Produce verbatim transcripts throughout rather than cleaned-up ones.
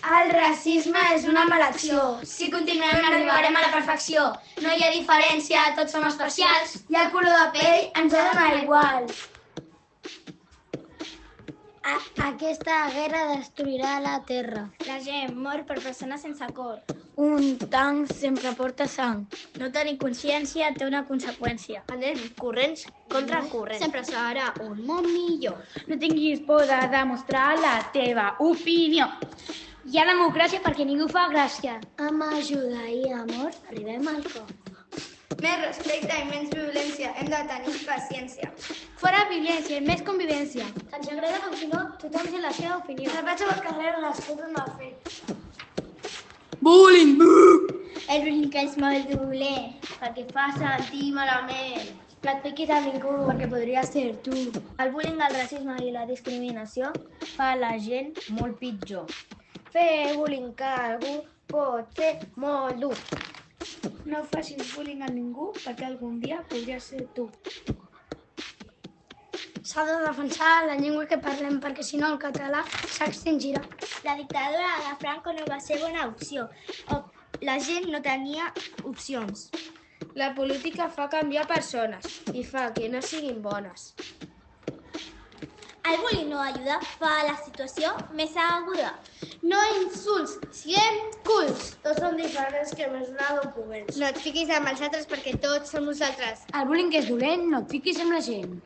El racisme és una maledicció. Si continuem no arribarem a la perfecció. No hi ha diferència, tots som especials. I el color de pell ens ha d'anar igual. Aquesta guerra destruirà la terra. La gent mor per persones sense cor. Un tanc sempre porta sang. No tenir consciència té una conseqüència. Anem corrents contra el corrent. Sempre serà un món millor. No tinguis por de demostrar la teva opinió. Hi ha democràcia perquè ningú fa gràcia. Amb ajuda i amor arribem al cor. Més respecte i menys violència. Hem de tenir paciència. Fora violència, més convivència. Que ens agrada com si no, tothom té la seva opinió. Que vaig al carrer les coses mal fet. Bullying! El bullying que és molt dolent, perquè fa sentir malament. No et piquis a ningú, perquè podria ser tu. El bullying, el racisme i la discriminació fa la gent molt pitjor. Fer bullying a algú pot ser molt dur. No facis bullying a ningú perquè algun dia podria ser tu. S'ha de defensar la llengua que parlem perquè si no el català s'extingirà. La dictadura de Franco no va ser bona opció. La gent no tenia opcions. La política fa canviar persones i fa que no siguin bones. El bullying no ajuda, fa la situació més aguda. No insults, siguem culs. Tots som diferents que més una documents. No et fiquis amb els altres perquè tots som nosaltres. El bullying és dolent, no et fiquis amb la gent.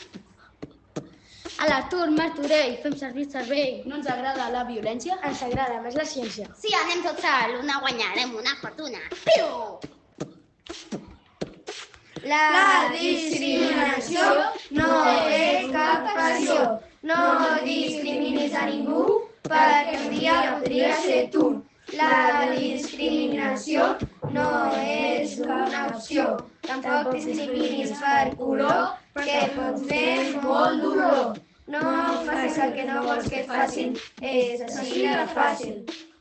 A l'atur, Martorell, fem servir cervell. No ens agrada la violència, ens agrada més la ciència. Si anem tots a l'una guanyarem una fortuna. Piu! La discriminació no és cap passió. No discriminis a ningú perquè un dia podria ser tu. La discriminació no és una opció. Tampoc discriminis per color perquè pot fer molt dolor. No facis el que no vols que et facin, és així de fàcil.